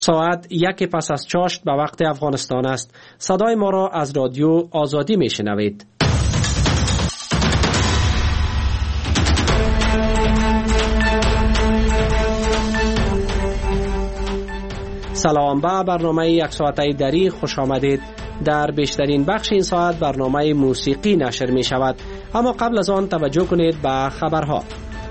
ساعت 1 پس از چاشت به وقت افغانستان است. صدای ما را از رادیو آزادی می شنوید. سلام، به برنامه یک ساعته دری خوش آمدید. در بیشترین بخش این ساعت برنامه موسیقی نشر می شود، اما قبل از آن توجه کنید به خبرها.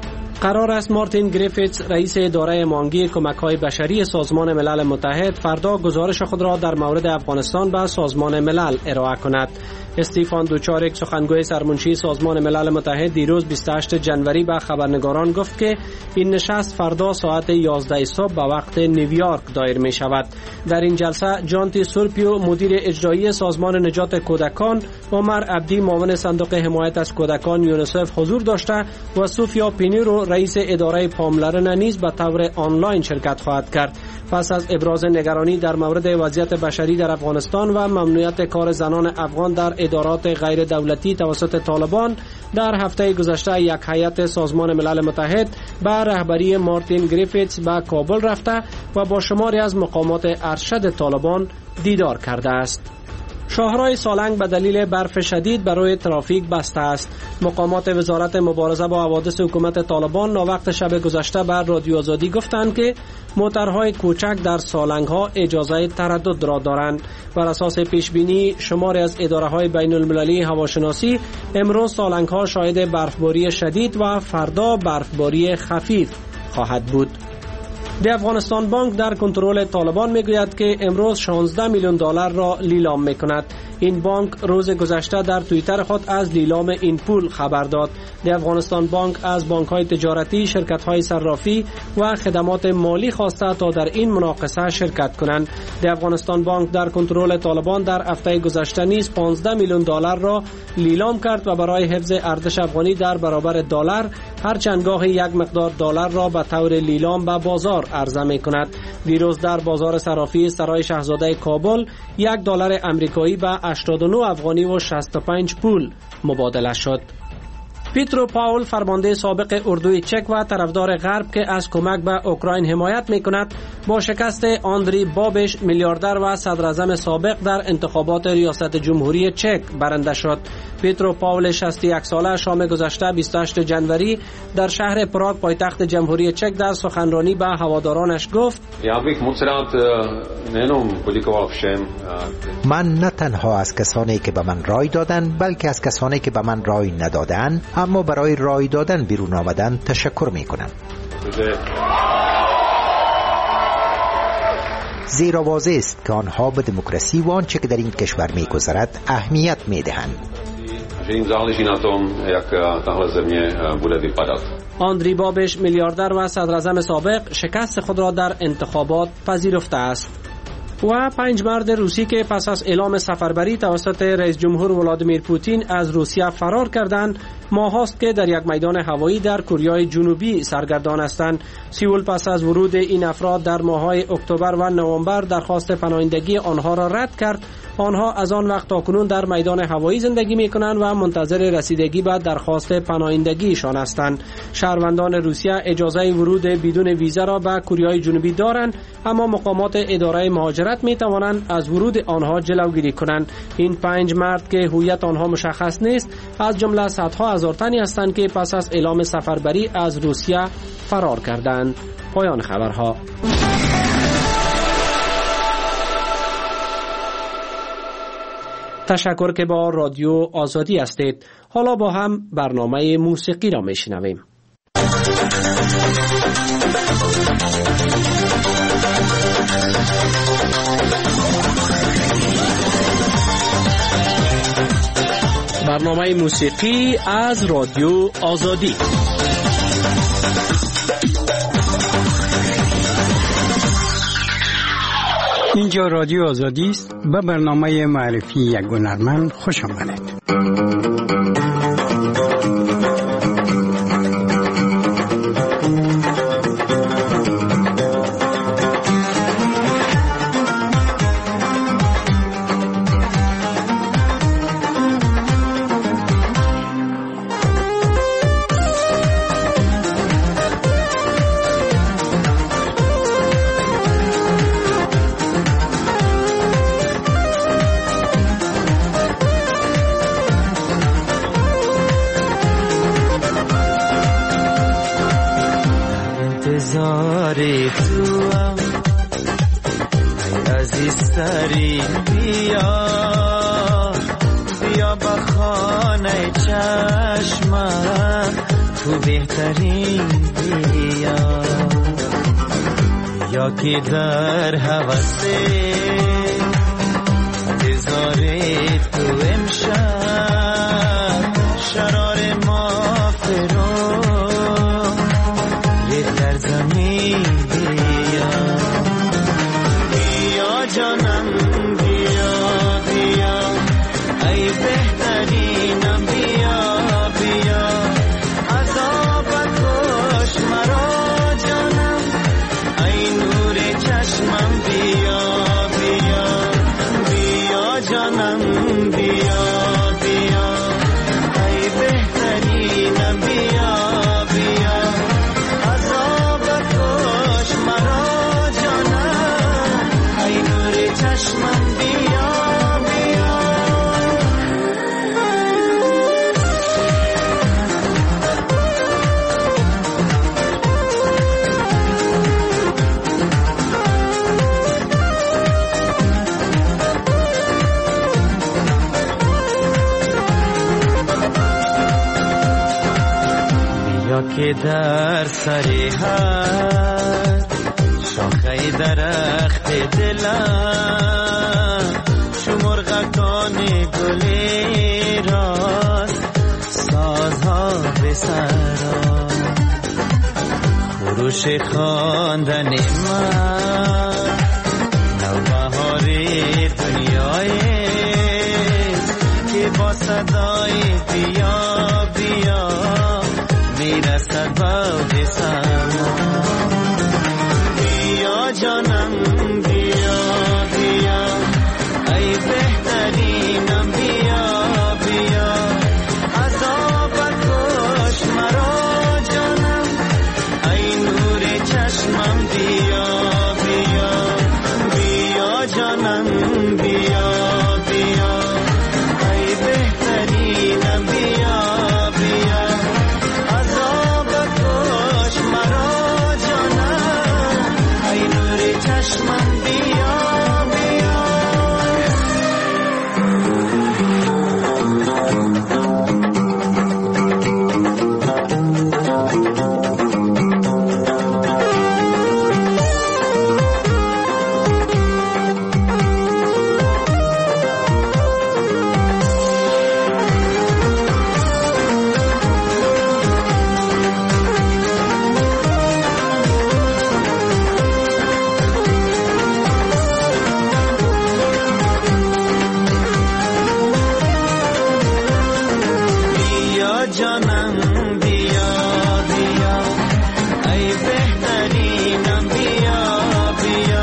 قرار است مارتین گریفیتس، رئیس اداره مانگی کمک‌های بشری سازمان ملل متحد، فردا گزارش خود را در مورد افغانستان به سازمان ملل ارائه کند. استیفان دوچارک، سخنگوی سرمنشی سازمان ملل متحد، دیروز 28 جنوری به خبرنگاران گفت که این نشست فردا ساعت 11 صبح به وقت نیویورک دایر می شود. در این جلسه جانتی سورپیو، مدیر اجرایی سازمان نجات کودکان، عمر عبدی، معاون صندوق حمایت از کودکان یونیسف حضور داشته و سوفیا پینیرو، رئیس اداره پاملرنه نیز به طور آنلاین شرکت خواهد کرد. پس از ابراز نگرانی در مورد وضعیت بشری در افغانستان و ممنوعیت کار زنان افغان در ادارات غیر دولتی توسط طالبان، در هفته گذشته یک هیئت سازمان ملل متحد به رهبری مارتین گریفیتس به کابل رفته و با شماری از مقامات ارشد طالبان دیدار کرده است. شاهراه سالنگ به دلیل برف شدید برای ترافیک بسته است. مقامات وزارت مبارزه با حوادث حکومت طالبان ناوقت شب گذشته بر رادیو آزادی گفتند که موترهای کوچک در سالنگ‌ها اجازه تردد را دارند. بر اساس پیشبینی شماری از اداره‌های بین‌المللی هواشناسی، امروز سالنگ‌ها شاهد برفباری شدید و فردا برفباری خفیف خواهد بود. دی افغانستان بانک در کنترل طالبان میگوید که امروز 16 میلیون دلار را لیلام میکند. این بانک روز گذشته در توییتر خود از لیلام این پول خبر داد. دی افغانستان بانک از بانک‌های تجارتی، شرکت‌های صرافی و خدمات مالی خواسته تا در این مناقصه شرکت کنند. دی افغانستان بانک در کنترل طالبان در هفته گذشته نیز 15 میلیون دلار را لیلام کرد و برای حفظ ارزش افغانی در برابر دلار هر چندگاه یک مقدار دلار را به طور لیلام به بازار عرضه می‌کند. دیروز در بازار صرافی سرای شاهزاده کابل $1 آمریکایی به 89 افغانی و 65 پول مبادله شد. پیترو پاول، فرمانده سابق اردوی چک و طرفدار غرب که از کمک به اوکراین حمایت می‌کند، با شکست آندری بابش، میلیاردر و صدراعظم سابق، در انتخابات ریاست جمهوری چک برنده شد. پیترو پاول 61 ساله شام گذشته 28 جنوری در شهر پراگ، پایتخت جمهوری چک، در سخنرانی به هوادارانش گفت: من نه تنها از کسانی که به من رای دادند، بلکه از کسانی که به من رای ندادند اما برای رای دادن بیرون آمدن تشکر میکنم. زیرا واضح است که آنها به دموکراسی و آنچه که در این کشور میگذرد اهمیت میدهند. آندری بابش، میلیاردر و صدراعظم سابق، شکست خود را در انتخابات پذیرفته است. و 5 مرد روسی که پس از اعلام سفربری توسط رئیس جمهور ولادیمیر پوتین از روسیه فرار کردند، ماهاست که در یک میدان هوایی در کره جنوبی سرگردان هستند. سئول پس از ورود این افراد در ماه‌های اکتبر و نوامبر درخواست پناهندگی آنها را رد کرد. آنها از آن وقت تاکنون در میدان هوایی زندگی می‌کنند و منتظر رسیدگی به درخواست پناهندگیشان هستند. شهروندان روسیه اجازه ورود بدون ویزا را به کره جنوبی دارند، اما مقامات اداره مهاجرت می‌توانند از ورود آنها جلوگیری کنند. این 5 مرد که هویت آنها مشخص نیست، از جمله صدها هزار تنی هستند که پس از اعلام سفربری از روسیه فرار کردند. پایان خبرها. تشکر که با رادیو آزادی هستید. حالا با هم برنامه موسیقی را میشنویم. برنامه موسیقی از رادیو آزادی. اینجا رادیو آزادی است. به برنامه معرفی یک هنرمند خوش آمدید. خاکستری بیا بیا با خانه چشمم تو بهترین بیا یا که در هوس انتظاری تو امشب شرار ما فرو ریخت در زمین بیا بیا جانم بیا بیا ای بهترینم بیا بیا عذاب کش مرا جانم ای نور چشمم بیا بیا بیا جانم بیا بیا ای بهترینم بیا بیا عذاب کش مرا جانم ای نور چشمم بیا بیا بیا که در سری هر شاخه درخت دلم شمرغکان گلی راست سازها به سرا خروش خواندن من نوبهاری دنیایست که با صدای بیا بیا میرسد باد سما بیا جانم بیا بیا ای بهترینم بیا بیا عذاب کش مرا جانم ای نور چشمم بیا بیا بیا جانم بیا بیا ای بهترینم بیا بیا عذاب کش مرا جانم ای نور چشمم بیا بیا بیا جانم بیا بیا ای بهترینم بیا بیا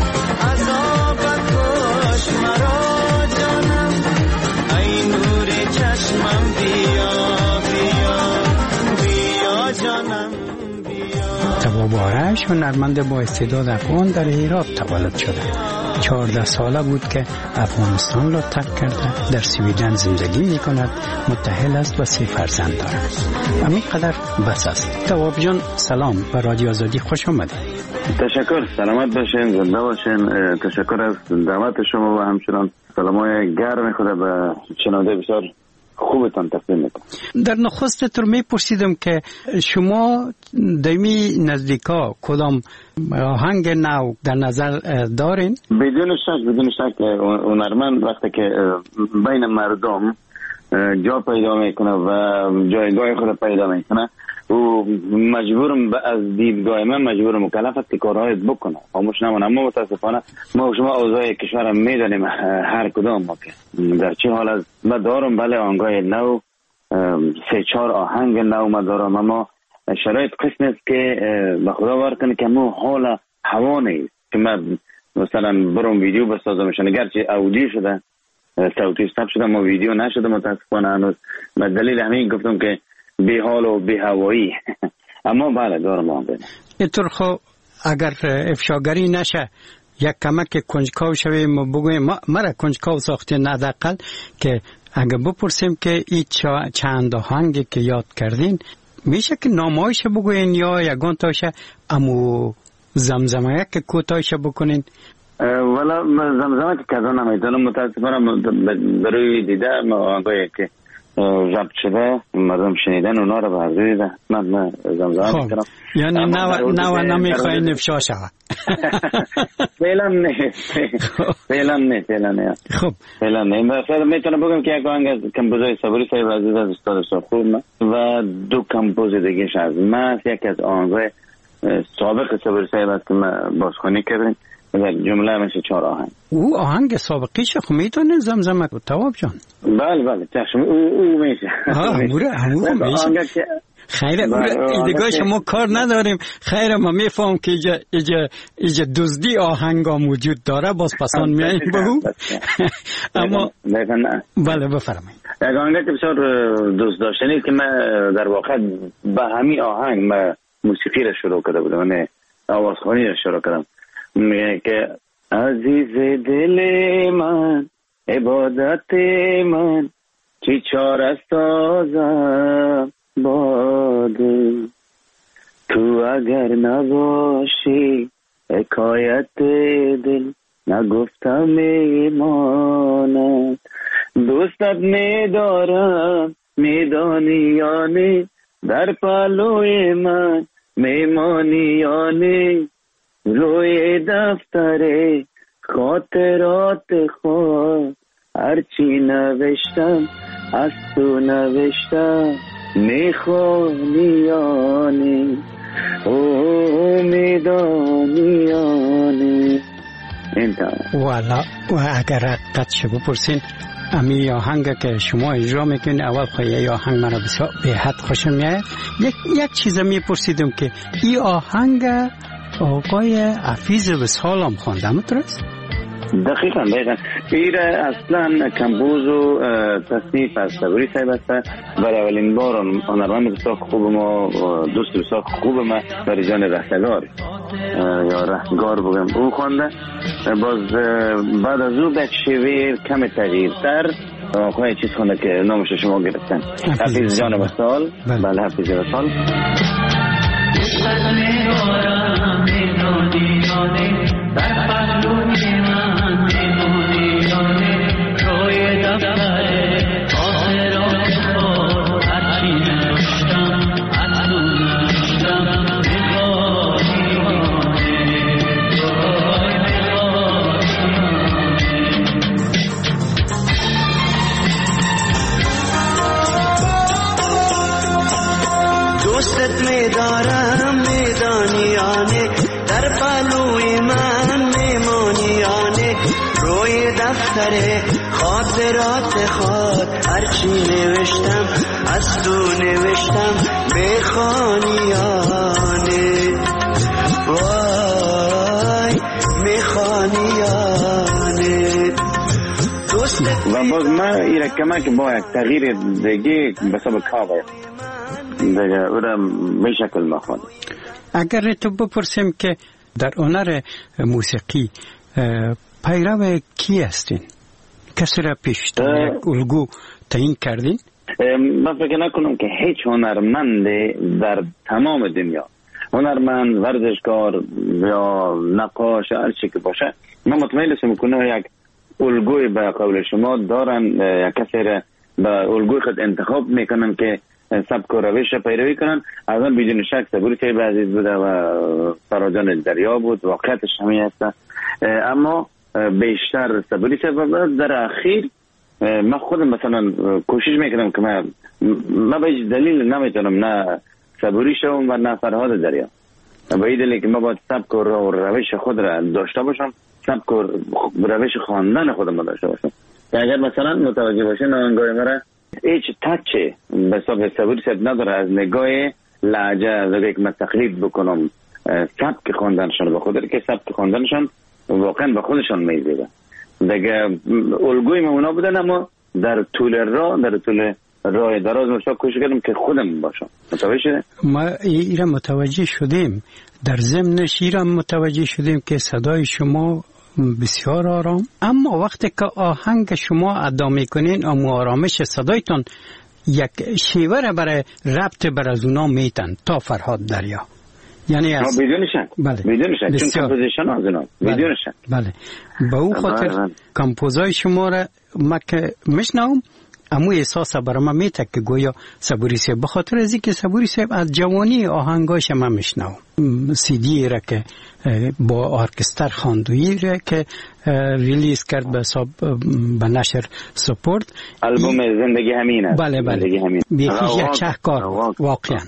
عذاب کش مرا جانم ای نور چشمم بیا بیا بیا جانم بیا تواب آرش هنرمند با استعداد افغان در هرات تولد شده. 14 ساله بود که افغانستان را ترک کرده، در سویدن زندگی می کند، متأهل است و 3 فرزند دارد. همین قدر بس است. تواب جان سلام و رادیو آزادی خوش آمدید. تشکر، سلامت باشین، زنده باشین. تشکر از دعوت شما و همچنان سلامای گرم خدا به شنونده بسیار خوبتان تقدیم میکنم. در نخست تر میپرسیدم که شما دمی نزدیکا کدام آهنگ نو در نظر دارین؟ بدون شک هنرمند وقتی که بین مردم جا پیدا میکنه و جایگاه خود پیدا میکنه و مجبورم از دیدگاه من مجبور مکلف است که کارهای بکنه، خاموش نمونه. اما متاسفانه ما و شما اوضاع کشورم میدانیم، هر کدام ما که در چه حال است. من دارم بله آهنگای نو 3-4 آهنگ نو ما دارم، اما شرایط قسم است که به خدا بار کنه که مو حال هوا نیست که من مثلا برم ویدیو بسازمشان، اگرچه اودیو شده صوتی استاب شده ما ویدیو نشده متاسفانه هنوز. به دلیل همین گفتم که بی حال و بی هوایی اما بله دارم آن بینه. اینطور خو اگر افشاگری نشه یک کمک کنجکاو شویم و بگویم مرا کنجکاو ساختین حداقل که اگر بپرسیم که این چند آهنگی که یاد کردین میشه که نامایش بگوین یا یگان تاشه امو زمزمه که کوتاهش بکنین؟ والا زمزمه که کذا نمیتونم متاسفانه برای دیده آنگاهی که ضبط شده مردم شنیدن اونا رو بردیده من زمزمه میکنم. یعنی نو نمیخوایی نفشا شود؟ فعلا نه خب فعلا نه. فعلا میتونم بگم که یک آهنگ از کمپوزای صبوری صاحب عزیز از استاد خوب و دو کمپوز دیگهش از من، یکی از آهنگای سابق صبوری صاحب است که ما بازخوانی کردیم در جمله مثل 4 آهنگ. او آهنگ سابقیش خب میتونه زمزمه تواب جان؟ بله چشم او میشه. همون میشه. خیره دیگه شما کار نداریم. خیره ما میفهم که ایجا دزدی آهنگا موجود داره، باز پسان میاییم به او. اما بله بفرمایید. یک آهنگ که بسیار دوست داشتنی که من در واقع به همین آهنگ من موسیقی را شروع کرده بودم، من آوازخوانی را شروع کردم. میگه که عزیز دل من عبادت من چی چاره سازم باده، تو اگر نباشی حکایت دل نگفتم میماند. دوستت میدارم میدانی یا نه، در پلوی من میمانی یا نه، روی دفتر خاطرات خود هرچی نوشتم از تو نوشتم، میخوانی یا نه، او میدانی یا نه. والا و اگر حقیقت شو بپرسین امی آهنگ که شما اجرا میکنین اول خواهی آهنگ مرا بسیار به حد خوشم میاد. یک چیز میپرسیدم که این آهنگ آقای حفیظ وصال هم خوانده درست؟ دقیقا ایره اصلا کمپوز و تصنیف از صبوری صاحب است. برای اولین بار هنرمند بسیار خوب ما، دوست بسیار خوب ما برای جان رهگار یا رهگار بگم او خوانده. باز بعد از او یک شیوه کم تغییرتر آقای چیز خونده که نامش شما گرفتن، حفیظ جان وصال. بله حفیظ وصال. دوستت میدارم میدانیانه، در پلوی من میمانیانه، روی دفتر خاطرات خود هرچی نوشتم از تو نوشتم، میخوانیانه وای میخوانیانه. و باز من ایره کمک با یک تغییر دیگه بسبب کاوه دیگه او را به شکل مخوانم. اگر تو بپرسیم که در هنر موسیقی پیرو کی هستین؟ کسی را پیشتر یک الگو تعیین کردین؟ من فکر نکنم که هیچ هنرمند در تمام دنیا، هنرمند، ورزشکار یا نقاش هر چی که باشه، من مطمئن هستم که یک الگوی به قول شما دارن، یک کسی را به الگوی خود انتخاب میکنن که سبک و روش پیروی کنن. از من بدون شک صبوری صاحب عزیز بوده و فراجان دریا بود، واقعیتش همین هست. اما بیشتر صبوری صاحب در اخیر من خودم مثلا کوشش میکنم که من به هیچ دلیل نمیتونم نه صبوری شوم و نه فرهاد دریا. به این دلیل که من باید سبک و روش خود را داشته باشم، سبک و روش خواندن خودم داشته باشم. اگر مثلا متوجه باشین آنگاه مرا هیچ تچه به حساب صبوری صاحب نداره از نگاه لهجه، از یک من تقلید بکنم سبک خواندنشان به خود که سبک خواندنشان واقعا به خودشان میزیده دیگه. الگوی ما اونا بودن، اما در طول راه دراز مشتاق کوشش کردم که خودم باشم. متوجه شده؟ ما ایرا متوجه شدیم، در ضمنش ایرا متوجه شدیم که صدای شما بسیار آرام، اما وقتی که آهنگ شما ادا میکنین اما آرامش صدایتان یک شیوه را برای ربط بر از اونا میتن تا فرهاد دریا. یعنی از بدون شک. بله بدون شک، چون کمپوزیشن از اینا بدون شک. بله به او خاطر کمپوزای شما را ما که میشنوم امو احساس برای من میته که گویا صبوری صاحب، به خاطر از اینکه صبوری صاحب از جوانی آهنگاش من میشنوم. سی دی را که با ارکستر خواندویی را که ریلیز کرد به نشر سپورت، البوم زندگی همینه. بله یک شهکار واقعا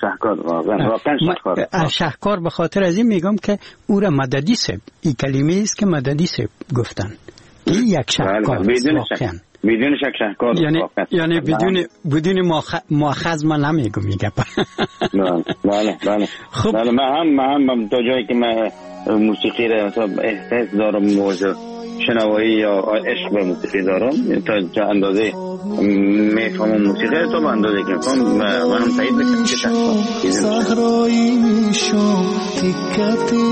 شهکار. به خاطر از این میگم که او را مددی صاحب، این کلمه است که مددی صاحب گفتن، این یک شهکار واقعا بدون شک شهکار. یعنی بدون مؤاخذ من نمیگم میگم. بله خب من هم تا جایی که من موسیقی را احساس دارم، موضوع شنوایی یا عشق به موسیقی دارم، تا اندازه میفهمم موسیقی را، تا به اندازه که میفهم منم تایید میکنم که صحرایی میشم، تیکه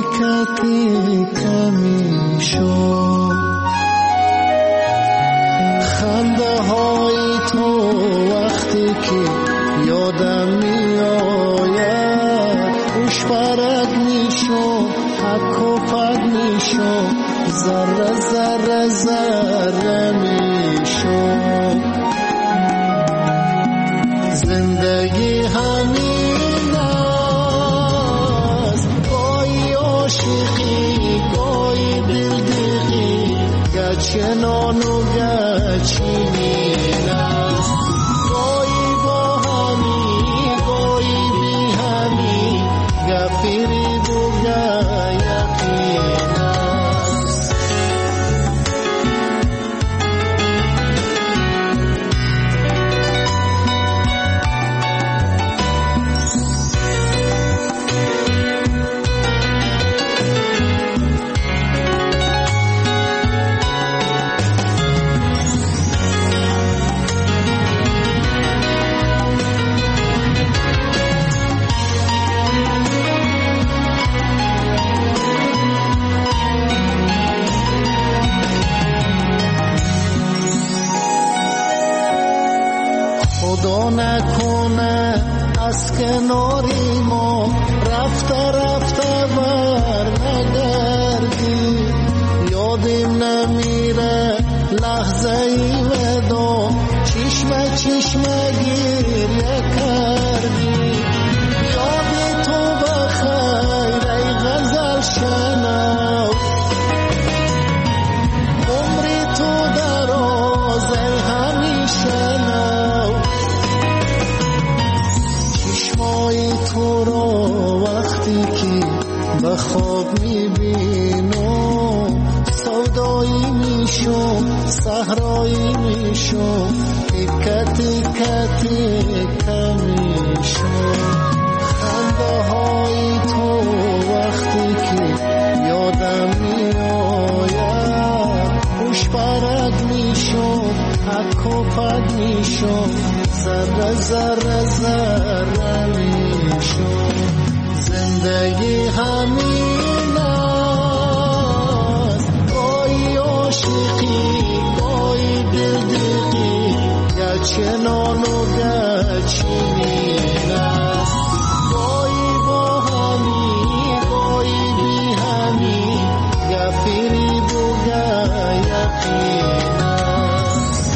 تیکه میشم، خنده های تو وقتی که یادم میآید، خوش برگ میشم، حک و پک میشم، ذره ذره ذره میشم. زندگی همین است، گاهی عاشقی گاهی دلدغی، گچنان و گچینین است، گاهی با همی گاهی بی همی، گفیری و یقین است. خدا نکنه از کناری ما رفته رفته بر نگردی، یادم نمیره لحظه ای ودا، چشمه چشمه گریه کردی. یاد تو بخیر ای غزل شنو، عمری تو دراز ای همیشه نو، چشمای تو را وقتی که به خواب میبینم، سودایی میشم صحرایی میشم، تیکه تیکه تیکه میشم. خنده های تو وقتی که یادم میآید، خوش برگ میشم، حک و پک میشم، ذره ذره ذره میشم. زندگی همین است، گاهی عاشقی گاهی دلدغی، گچنان و گچینین است، گاهی با همی گاهی بی همی، گفیری و یقین است.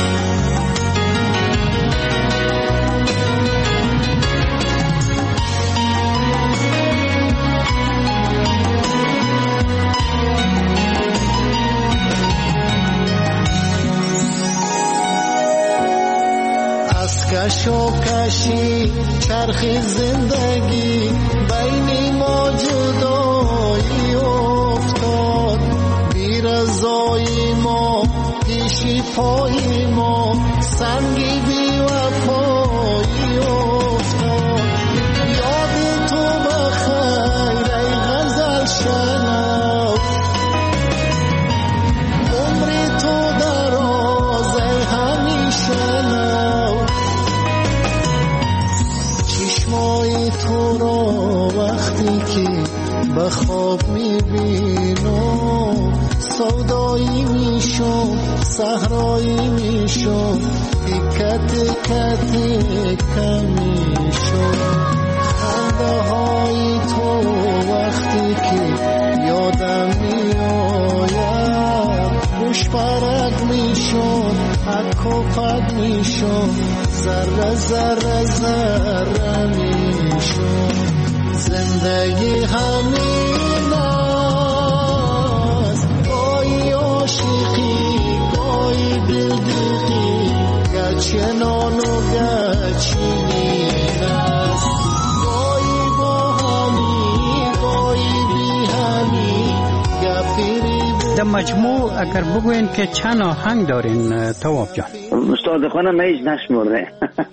کش و کشی چرخ زندگی، بین ما جدایی افتاد، بی رضای ما پیشی پای ما، سنگی بی وفایی افتاد. یاد تو بخیر ای غزل شنو، عمری تو دراز ای همیشه نو، چشمای تو را وقتی که به خواب میبینم، سودایی میشم صحرایی میشم، تیکه تیکه تیکه میشم. خنده های تو پاش برگ میشد حک و پد میشد ذره ذره ذره میشد زندگی همین است گاهی عاشقی گاهی دلدقی گچنان و گچینین است گاهی با همی گاهی بی همی گفیری در مجموع اگر بگوین که چند آهنگ دارین تواب جان؟ استاد خانم هیچ نشمرده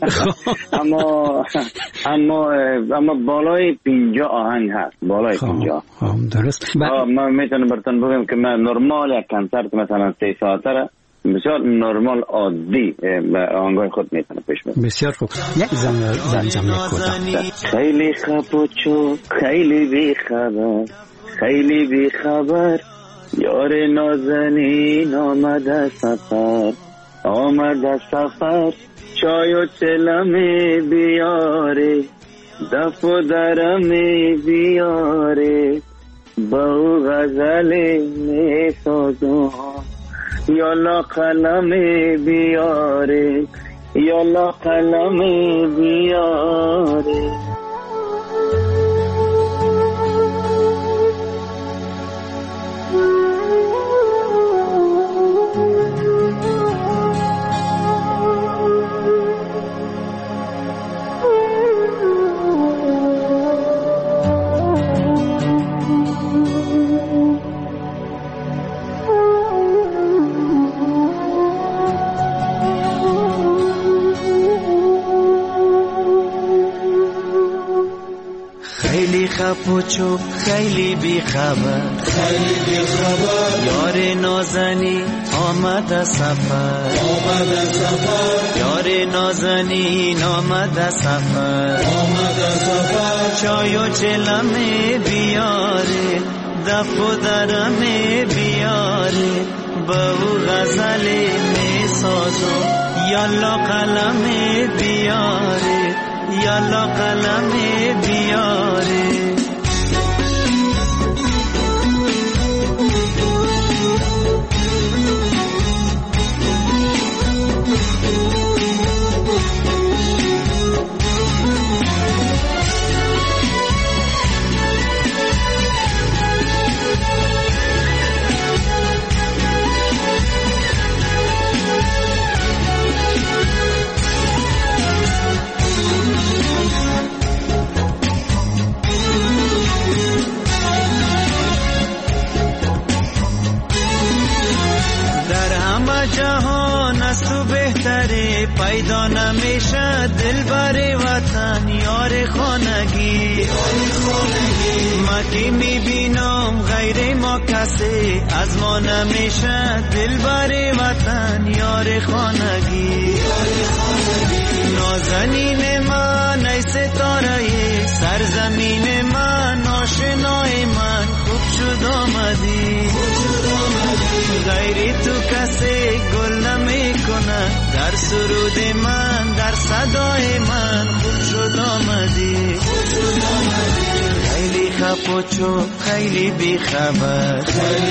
اما بالای 50 آهنگ هست بالای 50 درست. من میتونم براتون بگم که من نرمال یک کنسرت مثلا 3 ساعته را بسیار نرمال عادی آهنگای خود میتونم پیش برم. بسیار خوب. یک زمزمه کوتاه. خیلی خپوچو خیلی بی خبر خیلی بی خبر یار نازنین آمده سفر چای و چلمی بیاره دف و درمی بیاره با غزل می سازم یالا قلمی بیاره یالا قلمی بیاره خپوچو خیلی بی خبر یار نازنی آمده سفر یار نازنین آمده سفر چای و چلمه بیاره دف و درمه بیاره با غزل می سازم یالا قلمه بیاره یالا قلمه بیاره پیدا نمیشه دلبر وطن یار خانگی ما که میبینم غیر ما کسی از ما نمیشه دلبر وطن یار خانگی نازنین من ای ستاره سرزمین من آشنای من خوب شد آمدی غیر تو کسی گل نمی کنه در سرود من در صدای من خوب شد آمدی خیلی خپوچو خیلی بی خبر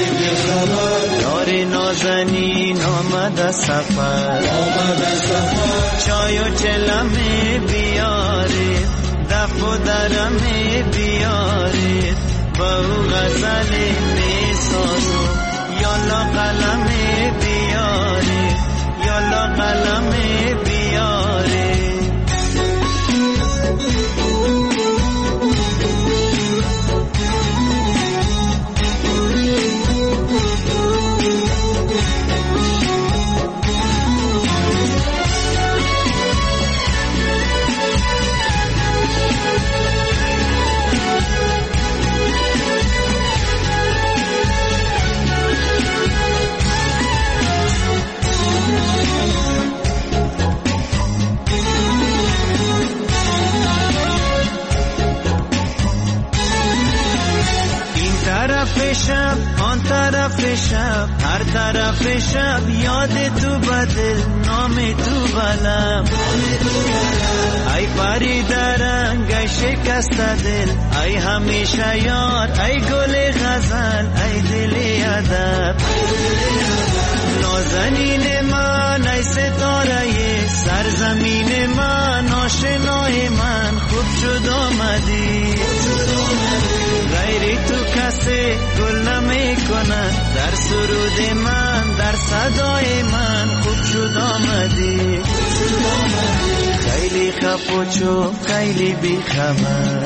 یار نازنین آمده سفر چای و چلمه بیاره دف و درمه بیاره با غزل می سازم یالا قلمه بیاره یالا قلمه بیاره شب آن طرف شب هر طرف شب یاد تو بدل نام تو بلم ای پری درنگ ای شکست دل ای همیشه یار ای گل غزل ای دل ادب نازنین من ای ستاره سرزمین من آشنای من خوب شد آمدی غیر تو کسی گل نمی کنه در سرود من در صدای من خوب شد آمدی خیلی خفوچو خیلی بیخبر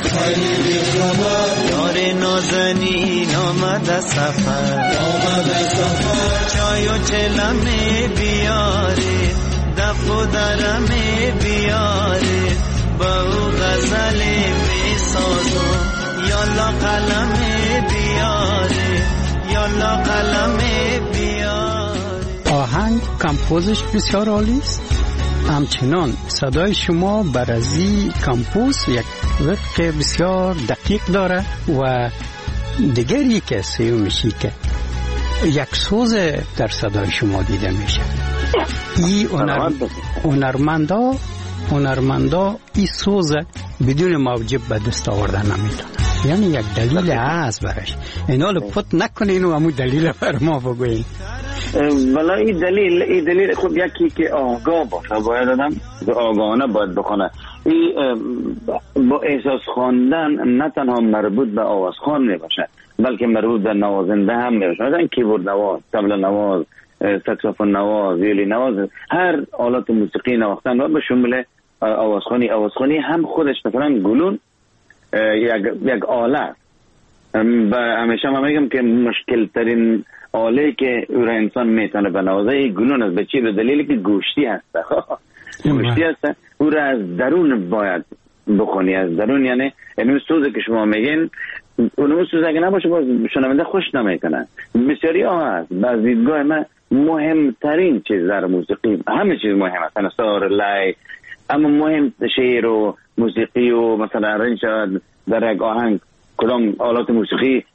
یار نازنین آمده سفر چای و چلمه بیاره دف و درمه بیاره با او غزل می سازم یالا قلمه بیاره یالا قلمه بیاره. آهنگ کمپوزش بسیار عالی است. همچنان صدای شما برازی کمپوز یک وقت بسیار دقیق داره و دیگری که سیو میشی که یک سوز در صدای شما دیده میشه. ای هنرمندا ای سوز بدون موجب به دست آوردن نمیتونه، یعنی یک دلیل هست برش. اینا رو پت نکنین و همون دلیل بر ما بگوین. والا این دلیل خود یکی که آگاه باشه، باید آدم آگاهانه باید بخونه. این با احساس خواندن نه تنها مربوط به آواز خوان میباشه بلکه مربوط به نوازنده هم میباشه. مثلا کیبورد نواز، طبل نواز، ساکسوفون نواز، ویولی نواز، هر آلات موسیقی نواختن به شمول آوازخوانی هم خودش مثلا گلون یک آله است. و همیشه من میگم که مشکل ترین آله که او را انسان میتونه بنوازه گلون است. به چی؟ به دلیلی که گوشتی هست. گوشتی هست، او را از درون باید بخونی، از درون. یعنی این سوزی که شما میگین اون سوز اگه نباشه باز شنونده خوش نمیکنه. بسیاری ها هست. از دیدگاه من مهمترین چیز در موسیقی، همه چیز مهم است، نصار لای، اما مهم شعر و موسیقی و مثلا رنج در یک آهنگ کدام آلات موسیقی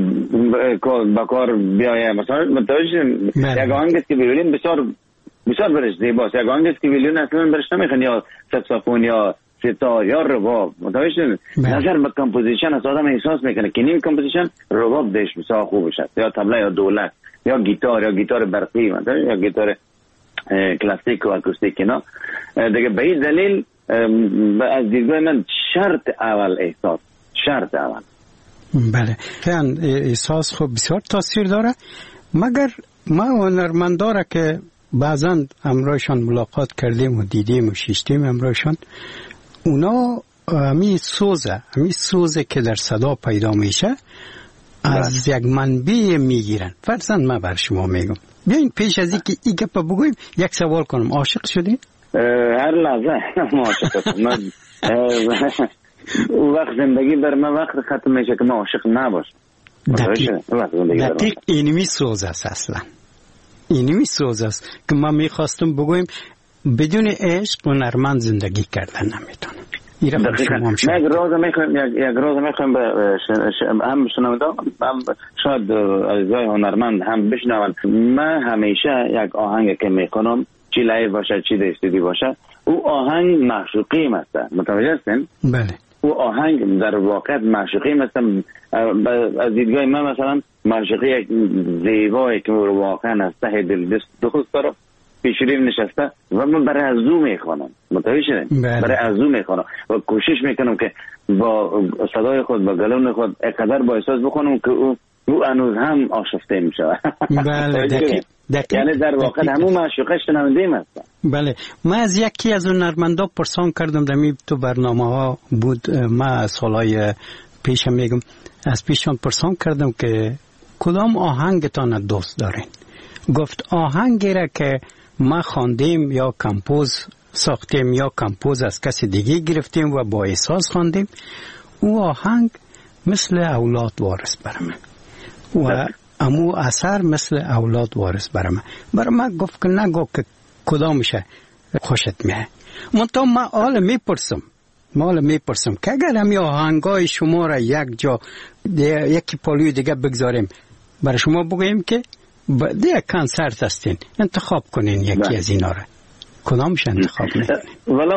با کار بیایه. مثلا متوجه یک آهنگ است که ویولین بسیار برش زیباست، یک آهنگ است که ویولین اصلا برش نمیخوان، یا ساکسوفون یا ستار یا رباب. متوجه نظر به کمپوزیشن از آدم احساس میکنه که نیم کمپوزیشن رباب دهش بسیار خوب بشه، یا طبله یا دولت یا گیتار برقی، مثلا یا گیتار کلاسیک و اکوستیک. نه دیگه به این دلیل از دیدگاه من شرط اول احساس، شرط اول. بله، فعلا احساس خوب بسیار تاثیر داره. مگر ما هنرمندا که بعضا امروشان ملاقات کردیم و دیدیم و شیشتیم امروشان، اونا همی سوزه که در صدا پیدا میشه از یک منبع میگیرن. فرضاً من بر شما میگم، بیاین پیش از اینکه این گپ بگویم یک سوال کنم. عاشق شدین؟ هر لحظه ما عاشق هستم. او وقت زندگی بر من وقت ختم میشه که من عاشق نباشم. دقیق اینمی سوز است. اصلا اینمی سوز است که ما میخواستم بگویم بدون عشق هنرمند زندگی کردن نمیتونه. من یک راز میخوام به هم شنونده هم شاید عزیزای هنرمند هم بشنون. من همیشه یک آهنگ که میکنم چی لایو باشه چی دستیدی باشه، او آهنگ معشوقی هست. متوجه هستین؟ بله. او آهنگ در واقع معشوقی هست. از دیدگاه من مثلا معشوقی یک زیبایی که واقعا از ته دل دوست دارم پیشریم نشسته و من برای از او میخوانم. متوجه شدین؟ برای از او میخوانم و کوشش میکنم که با صدای خود با گلون خود اقدر با احساس بخونم که او هنوز هم آشفته میشه. بله دقیق. یعنی در واقع همون معشوقه شنوندیم هستن. بله، من از یکی از هنرمندا پرسان کردم در تو برنامه ها بود، من سالهای پیشم میگم از پیشان پرسان کردم که کدام آهنگتان دوست دارین؟ گفت آهنگی را که ما خواندیم یا کمپوز ساختیم یا کمپوز از کسی دیگه گرفتیم و با احساس خواندیم، او آهنگ مثل اولاد وارث برامه و امو اثر مثل اولاد وارث برای من گفت که نگو که کدامشه خوشت میه. منطقه ما حال میپرسم که اگر همی آهنگای شما را یک جا یکی پالوی دیگه بگذاریم برای شما بگویم که دیگه کنسرت هستین، انتخاب کنین یکی از اینا را، کدامش انتخاب میکنین؟ والا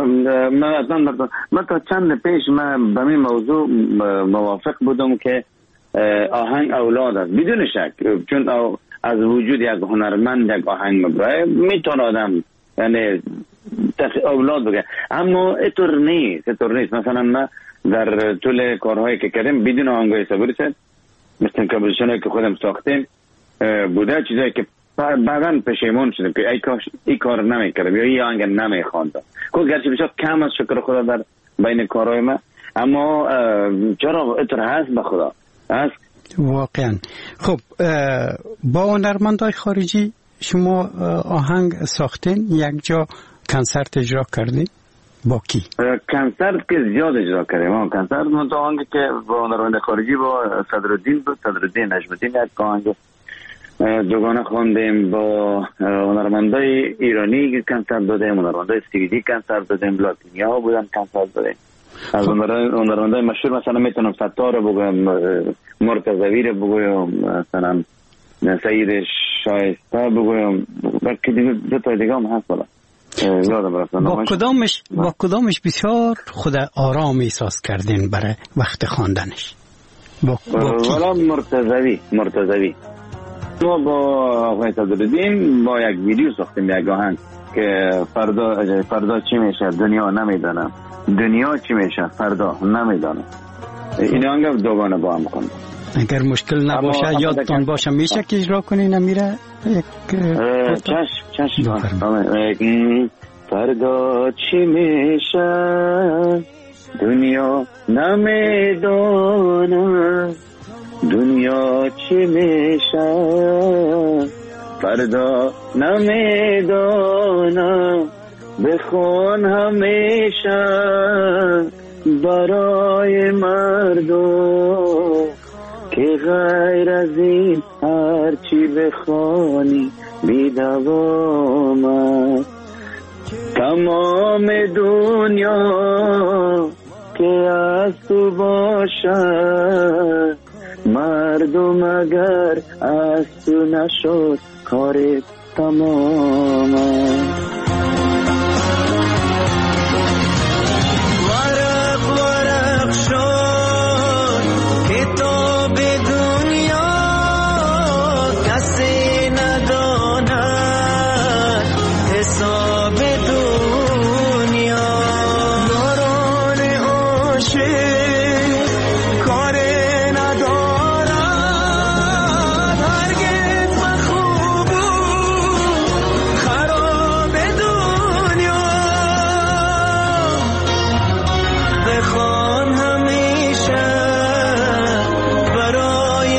من تا چند پیش من به این موضوع موافق بودم که آهنگ اولاد است بدون شک، چون از وجود یک هنرمند یک آهنگ مبرای میتونه آدم یعنی اولاد بگه، اما اینطور نیست. مثلا ما در طول کارهایی که کردیم بدون آهنگای صبوری شد، مثل کمپوزیشنایی که خودم ساختیم بوده، چیزایی که بعداً پشیمون شدیم که ای کاش این کار نمیکردم یا این آهنگ نمیخواندم. گرچه بسیار کم از شکر خدا در بین کارهای ما، اما چرا اینطور هست به خدا هست واقعا. خب با هنرمندای خارجی شما آهنگ ساختین، یک جا کنسرت اجرا کردین؟ با کی؟ کنسرت که زیاد اجرا کردیم. کنسرت من تو آهنگی که با هنرمند خارجی با صدرالدین بود، صدرالدین نجم‌الدین یک آهنگ دوگانه خواندیم. با هنرمندای ایرانی کنسرت دادیم، هنرمندای سوئدی کنسرت دادیم، لاتینیا بودن کنسرت دادیم. از هنرمندای مشهور مثلا میتونم ستار بگویم، مرتضوی رو بگویم، مثلا سعید شایسته بگویم، بلکه دو تا دیگه هم هست. با کدامش بسیار خود آرام احساس کردین برای وقت خواندنش؟ والا مرتضوی ما با آقای صدرالدین با یک ویدیو ساختیم، یک آهنگ که فردا چی میشه دنیا نمیدانم، دنیا چی میشه فردا نمیدانم. این آهنگ دوگانه با هم خوندیم. اگر مشکل نباشه یادتان باشه میشه که اجرا کنین امیره؟ چشم. فردا چی میشه دنیا نمیدانم، دنیا چی میشه فردا نمیدانم، بخون همیشه برای مردم که غیر از این هرچی بخوانی بی‌دوام است. تمام دنیا که از تو باشد، مردم اگر از تو نشد کار تمام است. ورق شد کتاب دنیا، کسی نداند حساب دنیا. یاران عاشق کار ندارد، هرگز مخوب خراب دنیا. بخوان همیشه برای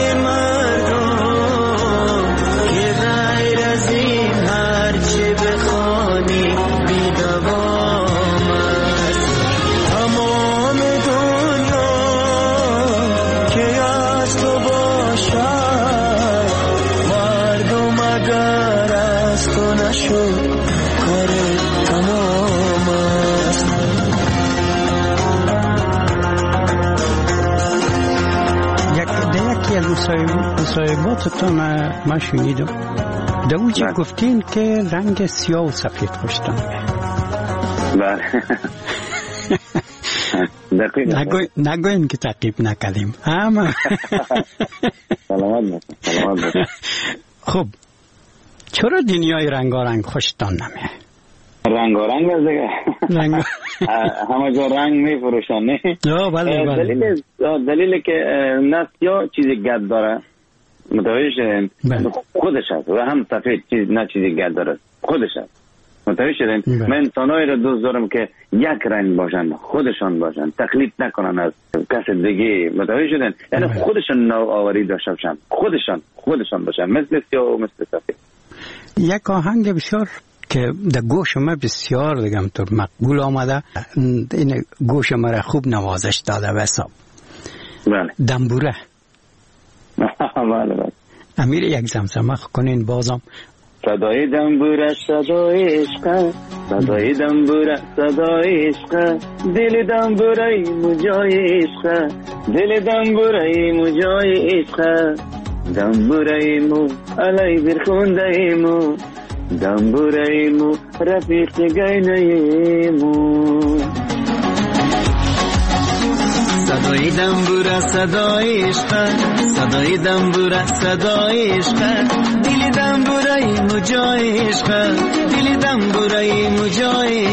مردم که غیر از این هرچی بخوانی بی‌دوام است. تمام دنیا که از تو باشد، مردم اگر از تو نشد کار تمام است. یکی از مصاحباتتون ما شنیدم در اوجه گفتین که رنگ سیاه و سفید خوشتون. بله دقیق. نگوین که تعقیب نکردیم اما سلامت باشه. خب چرا دنیای رنگارنگ خوشتون نمیه؟ رنگارنگ است دیگه. همه جا رنگ میفروشن نه؟ بله. دلیل که نه سیاه چیزی گد داره، متوجه شدین؟ خودش هست، و هم سفید نه چیزی گد داره، خودش هست. متوجه شدین؟ من انسانایی رو دوست دارم که یک رنگ باشن، خودشان باشن، تقلید نکنن از کس دیگه. متوجه شدین؟ یعنی خودشان نوآوری داشته باشن، خودشان باشن، مثل سیاه و مثل سفید. یک آهنگ بسیار که در گوش ما بسیار دیگه همطور مقبول آمده، این گوش ما را خوب نوازش داده به حساب. بله. دنبوره. بله. امیر یک زمزمه کنین بازم. صدای دنبوره صدای عشق، صدای دنبوره صدای عشق، دل دنبوره مجای عشق، دل دنبوره مجای عشق، دنبوره مو علی برخونده مو، دنبوره مو رفیق گینه مو. صدای دنبوره صدای عشق، صدای دنبوره صدای عشق،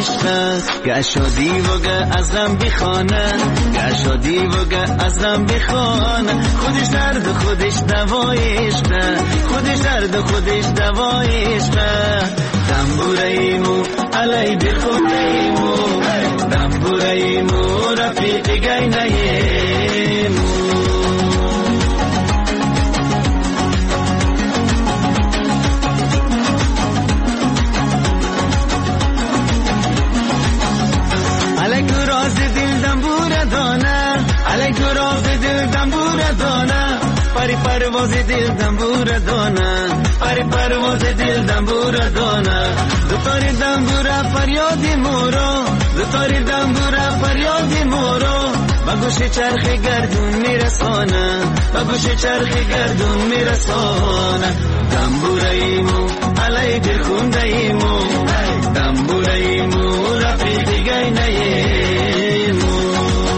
عشق گشادی و گه ازم بخانه گشادی و گه ازم بخانه خودش درد خودش دوای عشق خودش درد خودش دوای عشق دنبورایمو علی بخونایمو دنبورایمو رفیق گینایمو علی راز دل دنبور دانه علی راز دل دنبور دانه پری پرواز دل دنبور دانه پری پرواز دل دنبور دانه دوتاری دنبور فریاد مورا دوتاری دنبور فریاد مورا با گوش چرخ گردون میرسانه با گوش چرخ گردون میرسانه دنبورایمو علی دل خوندایمو دنبورایمو رفیق گینایمو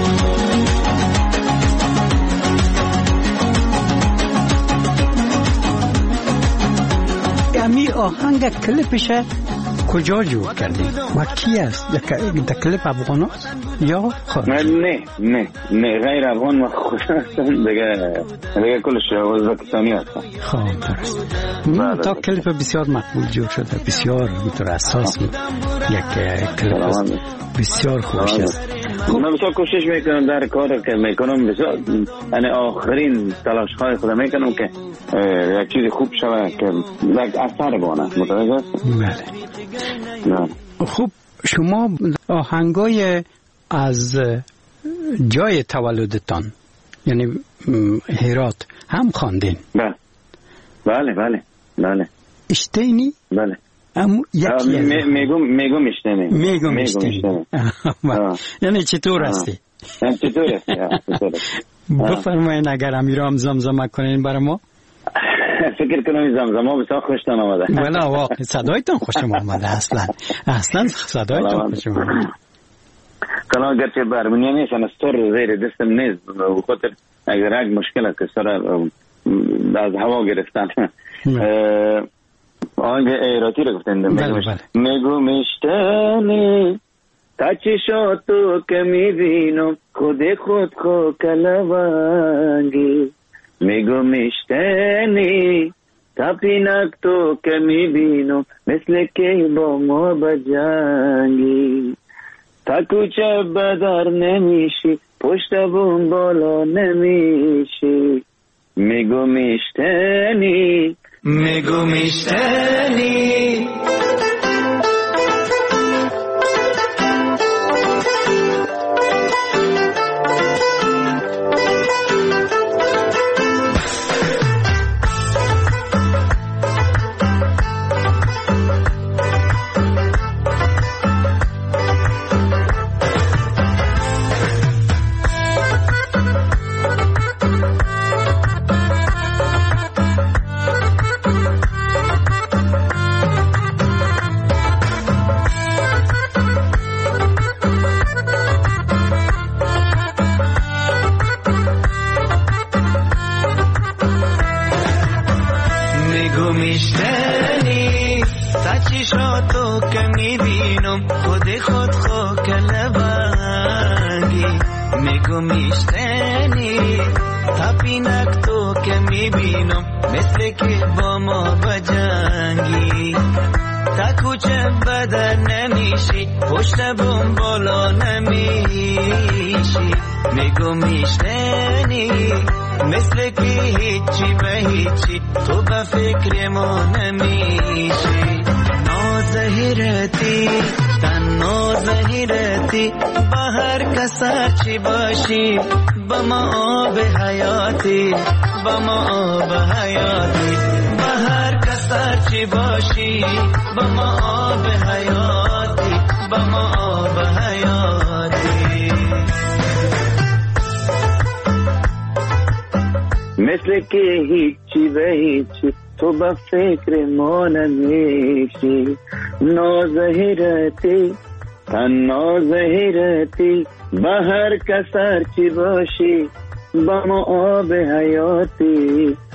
امی آهنگ کلیپش کجا جور کردی و کی است؟ در کلیپ افغان است یا خارج؟ نه غیر افغان و خود هستم دیگه کلش ازبکستانی هستم. خب درست. تا کلیپ بسیار مقبول جور شده بسیار بطور اساس یک کلیپ است بسیار خوش است. من بسیار کوشش میکنم در کار که میکنم بسیار یعنی آخرین تلاش های خودم میکنم که یک چیز خوب شود که یک اثر بانه متوجه است؟ بله. خوب شما آهنگای از جای تولدتان یعنی هرات هم خواندین؟ بله. اشتینی؟ بله. یکی میگم اشتینی. یعنی چطور هستی؟ چطور هستی؟ بفرمایین اگر امیرام زمزمه کنین برای ما. فکر کنم زمزمه بسیار خوشتان آمده. والا واقعا صدایتان خوشم آمده اصلا صدایتان خوشم آمده. کلا گرچه برمونیه نیست انا ستور زیر دستم نیست و خاطر اگر یک مشکل است که سر از هوا گرفتن آنگه ایراتی رو گفتن میگو میشتنی تا چشاتو که میبینم خود خو کلوانگی میگو میشتنی تا پینک تو که میبینم مثل که با ما بجنگی تا کوچه بدر نمیشی پشت بون بالا نمیشی میگو میشتنی میگو میشتنی مثل که هیچی و هیچی تو با فکر ما نمیشی نازهیرتی تنها زهیرتی بهر کسر چی باشی با ما آب حیاتی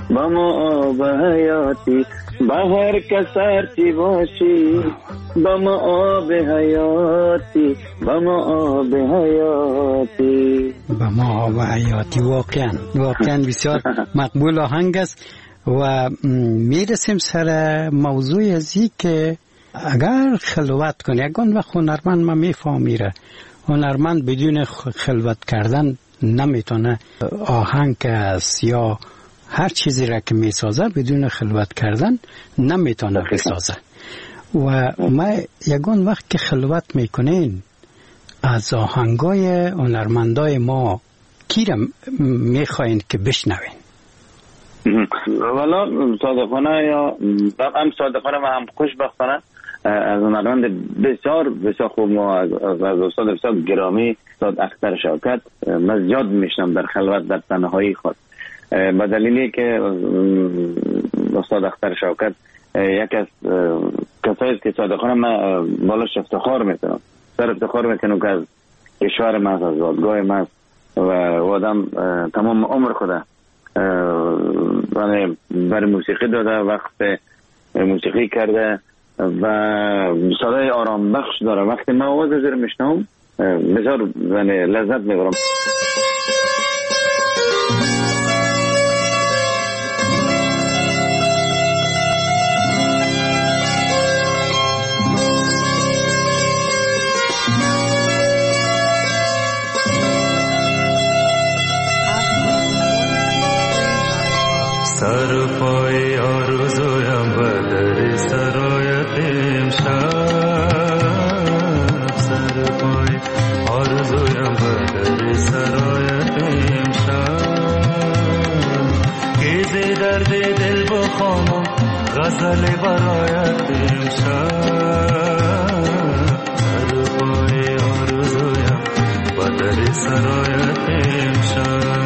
با ما آب حیاتی، بهر کسرچی باشی با ما آب حیاتی، با ما آب حیاتی، با ما آب حیاتی. واقعا بسیار مقبول آهنگ است و میرسیم سر موضوع ازی که اگر خلوت کنی، اگر وقت هنرمند ما میفهمیره هنرمند بدون خلوت کردن نمیتونه آهنگ است یا هر چیزی را که میسازه بدون خلوت کردن نمیتونه بسازه. و ما یگان وقت که خلوت میکنین از آهنگای هنرمندای ما کی را میخواین که بشنوین؟ والا صادقانه یا هم صادقانه و هم خوشبختانه از هنرمند بسیار بسیار خوب ما از استاد بسیار گرامی استاد اختر شوکت من زیاد میشنم در خلوت در تنهایی خود، به دلیلی که استاد اختر شوکت یک از کسایی که صادقانه من بالاش افتخار میکنم، سر افتخار میکنم که از کشور ما از زادگاه ما و آدم تمام عمر خود برای موسیقی داده، وقت موسیقی کرده و صدای آرام بخش داره. وقتی من آواز زیر میشنم بسیار لذت میبرم. سر پای آرزویم بدر سرایت امشب، سر پای آرزویم بدر سرایت امشب، گیزی درد دل بخوانم غزل برایت امشب، سر پای آرزویم بدر سرایت امشب.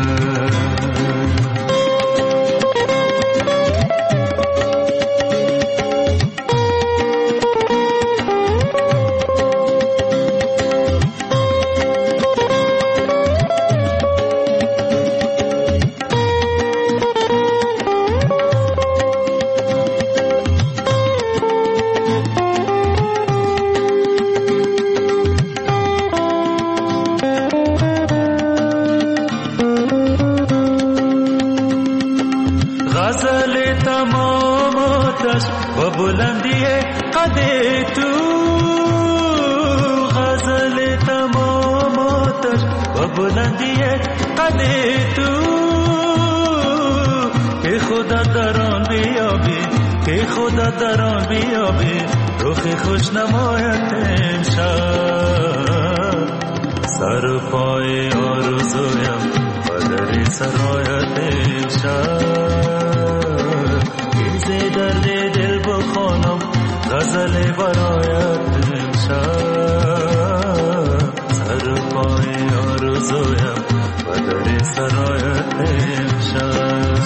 دران بیابی روخ خوش نمایت امشب، سر پای آرزویم بدر سرایت امشب، گیزه درد دل بخوانم غزل برایت امشب، سر پای آرزویم بدر سرایت امشب.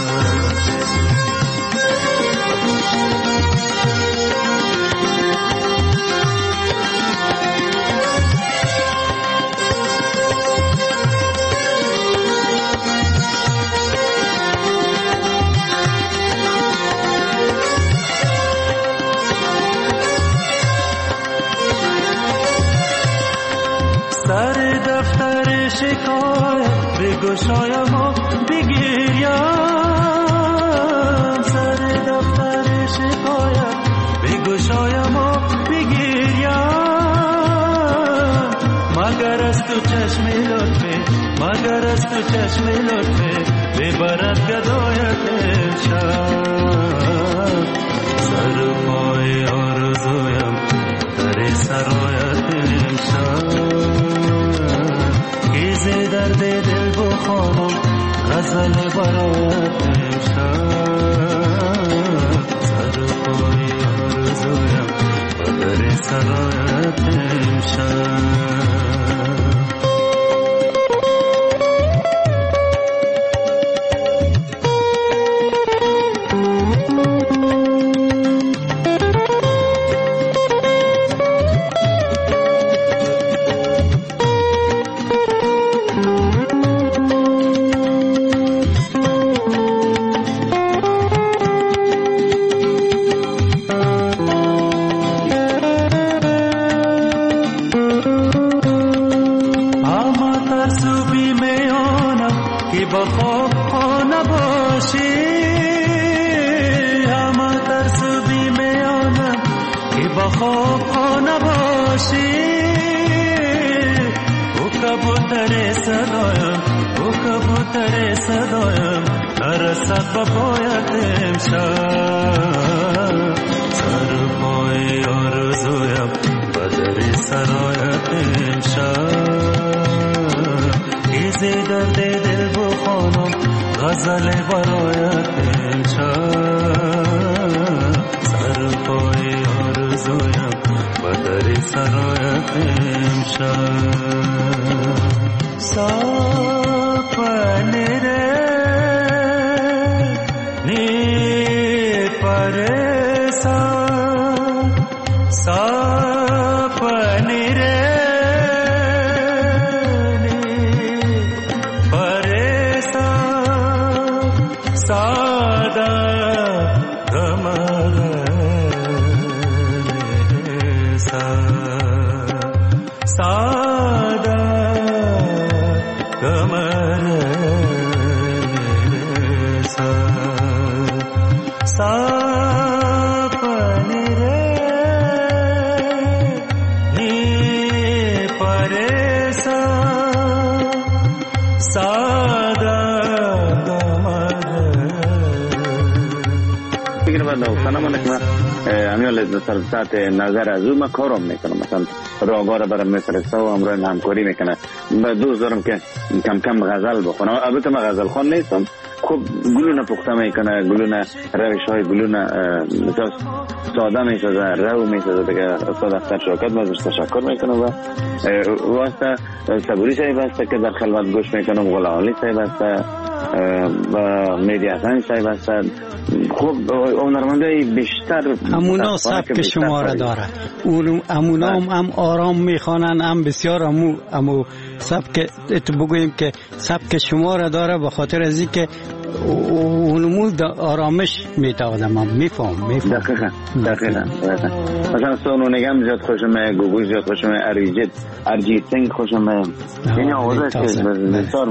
شکایت بگشایم و بگیریم، سر دفتر شکایت بگشایم و بگیریم، مگر از تو چشم لطفه، مگر از تو چشم لطفه ببرد گدایت امشب، سر پای آرزویم در سرایت امشب، گیزه درد دل بخوانم غزل برایت امشب، سر پای آرزویم بدر سرایت امشب. خواب نباشی او کبوتر صدایم او کبوتر صدایم نرسد به پایت امشب سر پای آرزویم به در سرایت امشب ایزی درد دل بخوانم غزل برایت امشب سر پای آرزویم به در سرایت امشب سپنی ره نی پرسان سپنی ره سرسات نظر از او من کارم میکنم، مثلا راهگاه را برام میفرسته و همراه همکاری میکنه. به دوست دارم که کم کم غزل بخونم. البته من غزل خوان نیستم، خوب گلونه پخته میکنه، گلونه روش های گلونه ساده میسازه، رو میسازه. دیگه استاد اختر شوکت من ازش تشکر میکنم و واسه صبوری صاحب هسته که در خلوت گوش میکنم، غلامی صاحب هسته و مهدی حسن صاحب هسته. خوب هنرمندای بیشتر همونا سبک شما را داره، همونا هم آرام میخوانن، هم بسیار همو سبک بگوییم که سبک شما را داره، به خاطر از اینکه اونمو آرامش میده آدم هم میفهم. دقیقا مثلا سونو نگم زیاد خوشم، گوگوش زیاد خوشم، ارجیت سنگ خوشم. این آوازه که بسیار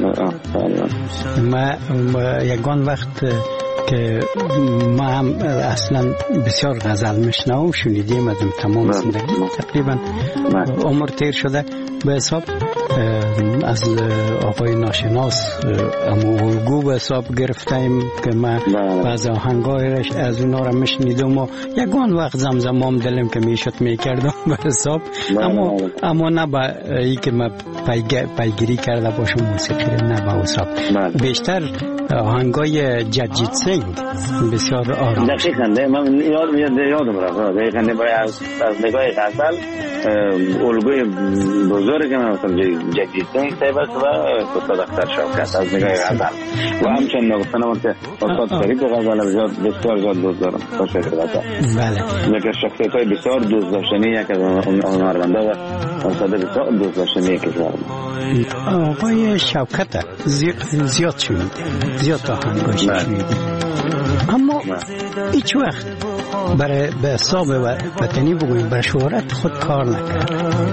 من یکان وقت که ما هم اصلا بسیار غزل میشنوم، شنیدیم ازم تمام زندگی، تقریبا عمر تیر شده به حساب از آقای ناشناس الگو به حساب گرفتیم که ما بعض آهنگایش از اونا را میشنیدم و یکان وقت زمزمام دلم که میشد میکردم به حساب، اما نه با ای که ما پیگیری کرده باشم موسیقی نه به حساب. بیشتر آهنگای جگجیت سنگ بسیار آرام. دقیقاً من یادم رفت دقیقاً از نگاه غزل الگوی بزرگ من مثلا جگجیت سنگ صاحب است و استاد اختر شوکت از نگاه غزل و همچنین نگفتنم که استاد فرید غزل بسیار زیاد دوست دارم. بله یک شخصیت‌های بسیار دوست داشتنی یک از هنرمندا و استاد بسیار دوست داشتنی کشور ما. آقای شوکت زیاد شنیدیم، زیاد آهنگاش شنیدیم، اما هیچ وقت برای به حساب وطنی بگوییم برای شهرت خود کار نکرد.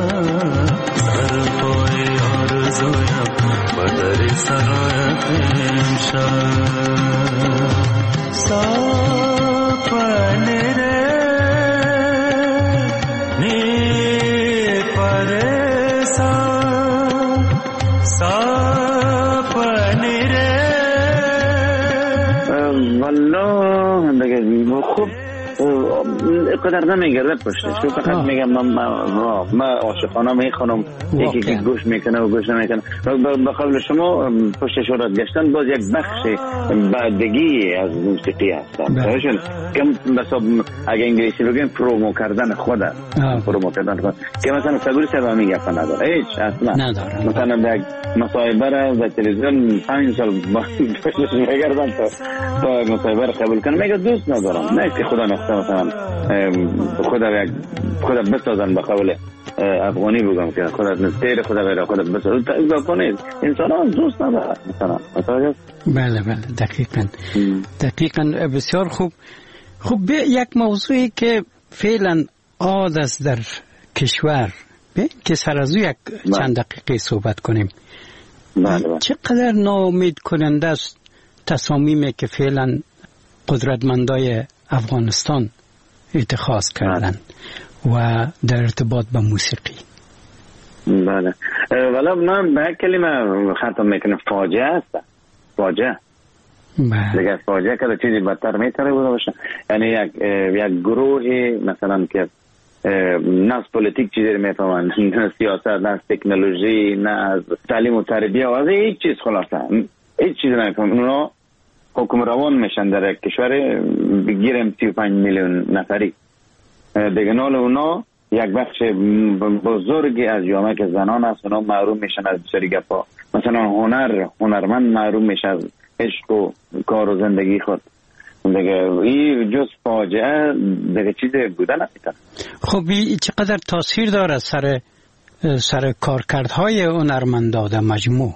خوب قدر نمیگرده پشتش، تو فقط میگم من عاشقانه میخونم، یکی که گوش میکنه و گوش نمیکنه. به قول شما پشت شهرت گشتن باز یک بخش بعدگی از موسیقی هستن که اگه انگلیسی بگیم پرومو کردن خوده، پرومو کردن خود که مثلا صبوری صاحب میگه نداره، هیچ اصلا نداره. مثلا یک مصاحبه را در تلویزیون 5 سال پشتش میگردن تا مصاحبه را قبول کنه، میگه دوست ندارم. نه که خدا نخواسته مثلا خدا بسازن به قول افغانی بگم که خدا تیر خدا غیر خدا بسازن کنید، انسان ها دوست نداره مثلا. بله دقیقاً بسیار خوب. یک موضوعی که فعلا عاد است در کشور که سر از یک چند دقیقه صحبت کنیم. چقدر ناامید کننده است تصامیمی که فعلا قدرتمندای افغانستان اتخاذ کردن و در ارتباط با موسیقی. بله ولی من به کلمه ختم میکنم فاجعه است. فاجعه دیگه فاجعه که چیزی بدتر میتونه بوده باشه. یعنی یک گروه مثلا که نه از پولیتیک چیزی میفهمن، نه سیاست، نه از تکنولوژی، نه از تعلیم و تربیه و از هیچ چیز، خلاصه هیچ چیز نمیفهمن. اونا حکمران میشن در کشور بگیرم 35 میلیون نفری. دیگه نال اونا یک بخش بزرگی از جامعه که زنان است، اونا محروم میشن از بسیاری گپا. مثلا هنرمند محروم میشه از عشق و کار و زندگی خود. دیگه این جز فاجعه دیگه چیزی بوده نمیتونه. خب این چقدر تاثیر داره سر کارکردهای هنرمندان در مجموع؟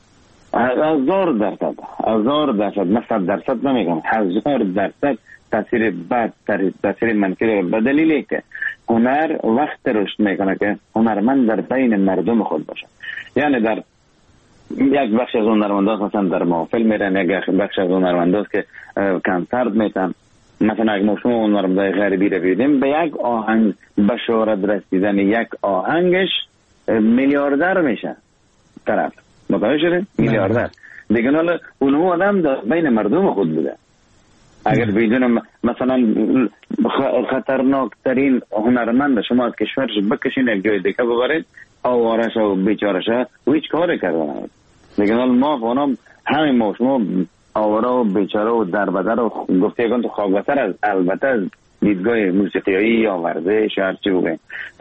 1000% نه 100% نمیگم، 1000% تاثیر بد، تاثیر منفی داره. به دلیلی که هنر وقت رشد میکنه که هنرمند در بین مردم خود باشه. یعنی در یک بخش از هنرمندان مثلا در محفل میرن، یک بخش از هنرمندان که کنسرت میتن. مثلا اگه ما شما هنرمندای غربی رو ببینیم، به یک آهنگ بشارت رسیدن یک آهنگش میلیاردر میشه طرف. متوجه شدین؟ میلیاردر. دیگه حالا اونها آدم در بین مردم خود بوده. اگر بدون مثلا خطرناک ترین هنرمند شما از کشورش بکشین یک جای دیگه ببرید، آوارش و بیچارش و هیچ کاری کردن. دیگه ما فونم همین ما شما آواره و بیچاره و دربدر و گفته کن تو خاکبتر از البته از دیدگاه موسیقیایی یا ورزش هر چی بگیم.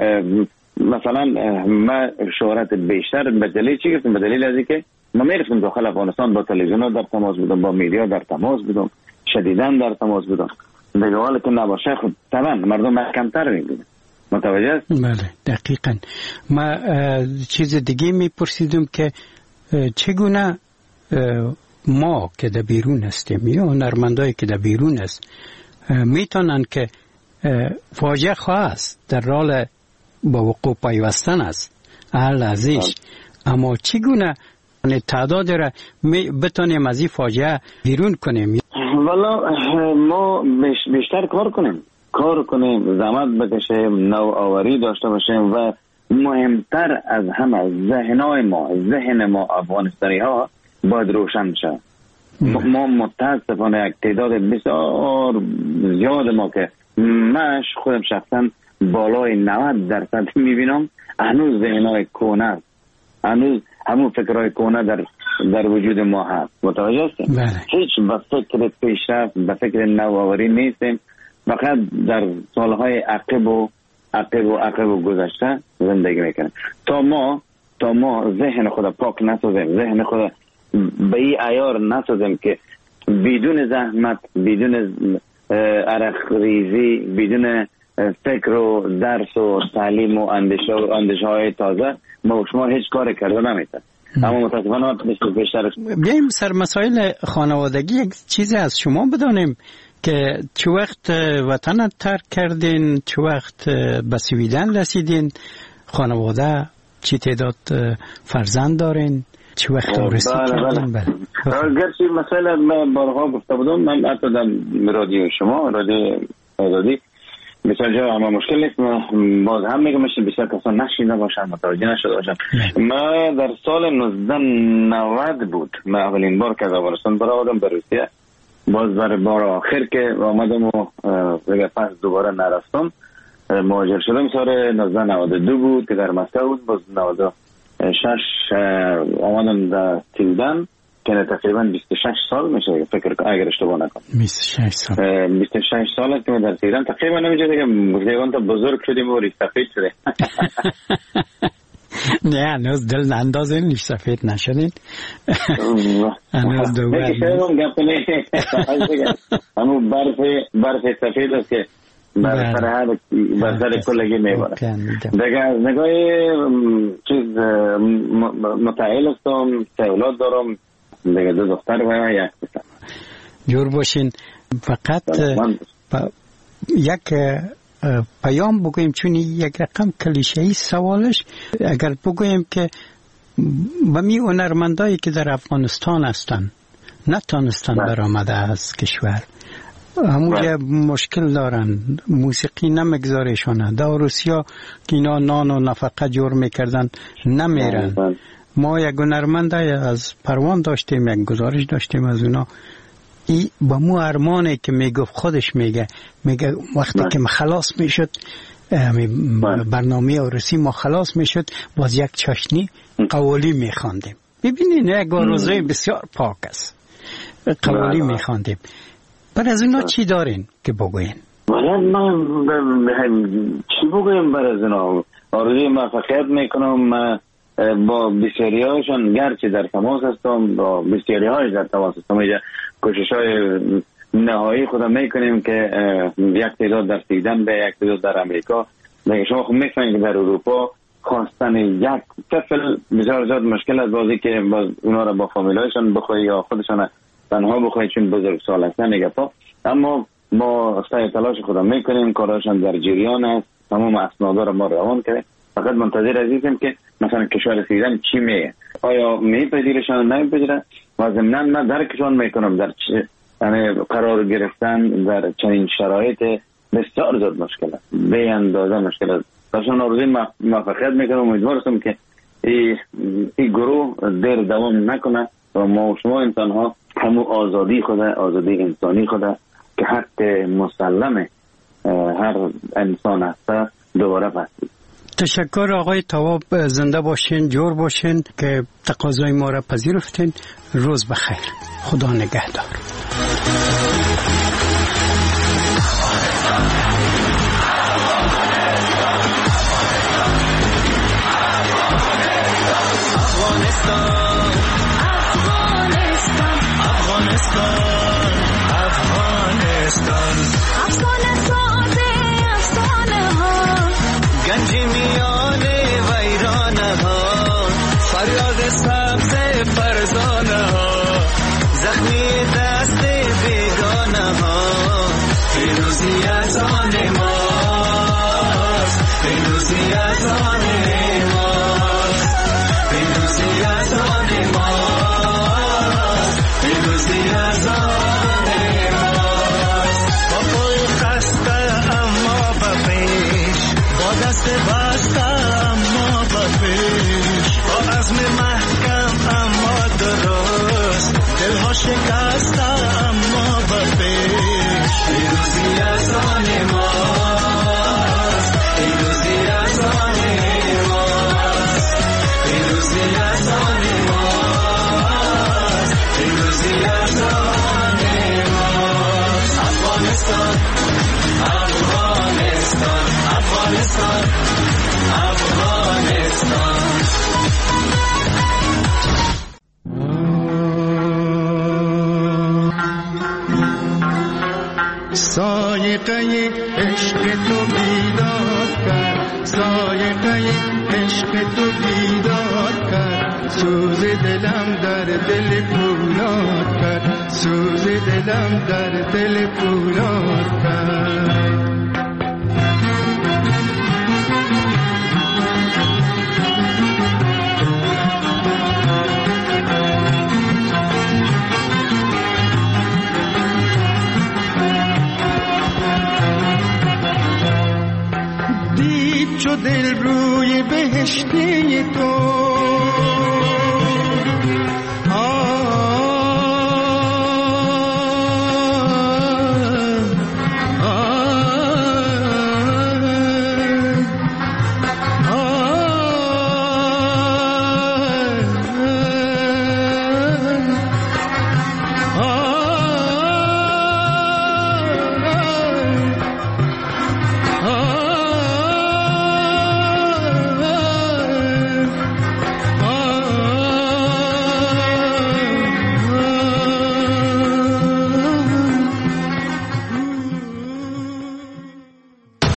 مثلا ما شهرت بیشتر به دلیل چی گفتم؟ به دلیل از اینکه ما میرفتم داخل افغانستان، با تلویزیون در تماس بودم، با میدیا در تماس بودم، شدیداً در تماس بودم. دیگه حالا که نباشه خود طبعا مردم کمتر میگیدن. متوجه است؟ بله دقیقاً. ما چیز دیگه میپرسیدم که چگونه ما که در بیرون هستیم یا هنرمندایی که در بیرون است میتونن که فاجعه خواست در راه با وقوع پیوستن است اهل ازیش، اما چگونه تعداد را بتونیم از این فاجعه بیرون کنیم؟ والا ما بیشتر کار کنیم، زحمت بکشیم، نوآوری داشته باشیم و مهمتر از همه ذهن ما افغانستانی ها باید روشن شه. ما متاسفانه یک تعداد بسیار زیاد ما که من خودم شخصا بالای 90% میبینم هنوز ذهنهای کهنه است، هنوز همون فکرهای کهنه در وجود ما هست. متوجه هستیم؟ هیچ به فکر پیشرفت، به فکر نوآوری نیستیم، فقط در سالهای عقب و گذشته زندگی میکنیم. تا ما ذهن خود پاک نسازیم، ذهن خود به این عیار نسازیم که بدون زحمت، بدون عرق ریزی، بدون فکر و درس و تعلیم و اندیشه های تازه ما شما هیچ کار کرده نمیتونیم. اما متاسفانه بیشتر بیایم سر مسائل خانوادگی یک چیزی از شما بدانیم که چه وقت وطن ترک کردین، چه وقت به سویدن رسیدین، خانواده چی تعداد فرزند دارین، چه وقت آرزو کردین؟ گرچه مسئله من بارها گفته بودم، من حتی در رادیو شما رادیو بسیار جا همه مشکل نیست، باز هم میگم بسیار کسان نشیده باشن، متوجه نشده باشن. ما در سال 1990 بود من اولین بار که از افغانستان برآمدم به روسیه، باز برای بار آخر که آمدم و پس دوباره نرفتم، مهاجر شدم سال 1992 بود که در مسکو بود. باز 96 آمدم در تیلدن که تقریبا 26 سال میشه فکر اگر اشتباه نکنم. 26 سال که من در تیلدن تقریبا نمیشه دیگه تا بزرگ شدیم و ریش سفید شده. نه هنوز دل نندازین ریش سفید نشدین. هنوز دوباره همون برف سفید است که بر سر کلگی میباره. دیگه از نگاه چیز متعهل هستم، سه اولاد دارم، دیگه 2 دختر و 1 پسر. جور باشین. فقط یک پیام بگویم، چون یک رقم کلیشه‌ای سوالش، اگر بگویم که به می هنرمندایی که در افغانستان هستن نتونستن برآمده از کشور، همونجا مشکل دارن، موسیقی نمیگذارشانه. در روسیا که اینا نان و نفقه جور میکردن نمیرن. ما یک هنرمند از پروان داشتیم، یک گزارش داشتیم از اونا، ای با مو ارمانه که میگفت، خودش میگه وقتی که خلاص میشد برنامه عروسی ما خلاص میشد، باز یک چاشنی قوالی میخواندیم. ببینین یک روزه بسیار پاک است، قوالی میخواندیم. بر از اونا چی دارین که بگوین؟ چی بگویم بر از اونا؟ آرزوی موفقیت میکنم. با بسیاری هایشان گرچه در تماس هستم، با بسیاری هایش در تماس هستم. اینجا کوشش های نهایی خودم میکنیم که یک تعداد در سویدن به، یک تعداد در امریکا. شما خود میفهمید که در اروپا خواستن یک طفل بسیار زیاد مشکل است، بازی که باز اونا را با فامیلایشان بخواه یا خودشان تنها بخواه چون بزرگ سال هستن دیگه. اما ما سعی تلاش خودم میکنیم، کاراشان در جریان است، تمام اسنادا را ما روان کردیم. فقط منتظر عزیزم که مثلا کشور سویدن چی میگه، آیا میپذیرشان نمیپذیره و ضمناً من درکشان میکنم در یعنی قرار گرفتن در چنین شرایط بسیار زیاد مشکل است، به اندازه مشکل است. برشان آرزوی موفقیت میکنم. امیدوارم که این گروه دیر دوام نکنه و ما و شما انسان ها همون آزادی خدا، آزادی انسانی خدا که حق مسلم هر انسان هست دوباره پسید. تشکر آقای تواب، زنده باشین، جور باشین که تقاضای ما را پذیرفتین. روز بخیر، خدا نگهدار. گنجی میانه ویرانه ها، فریاد سبز فرزانه ها، زخمی دست بیگانه ها. پیروزی از آن ماست، پیروزی از آن ماست، پیروزی از آن ماست، پیروزی از آن ماست. با پای خسته اما به پیش، با دست بسته اما به پیش، با عزم محکم اما درست، دلها شکسته اما به پیش. پیروزی از آن ماست، پیروزی از آن ماست، پیروزی از آن ماست، پیروزی از آن ماست. افغانستان، افغانستان، افغانستان، افغانستان. سایقه عشق تو بیداد کرد، سایقه عشق تو بیداد کرد، سوز دلم در دل پولاد کرد، سوز دلم در دل پولاد کرد. چو دل روی بهشتی تو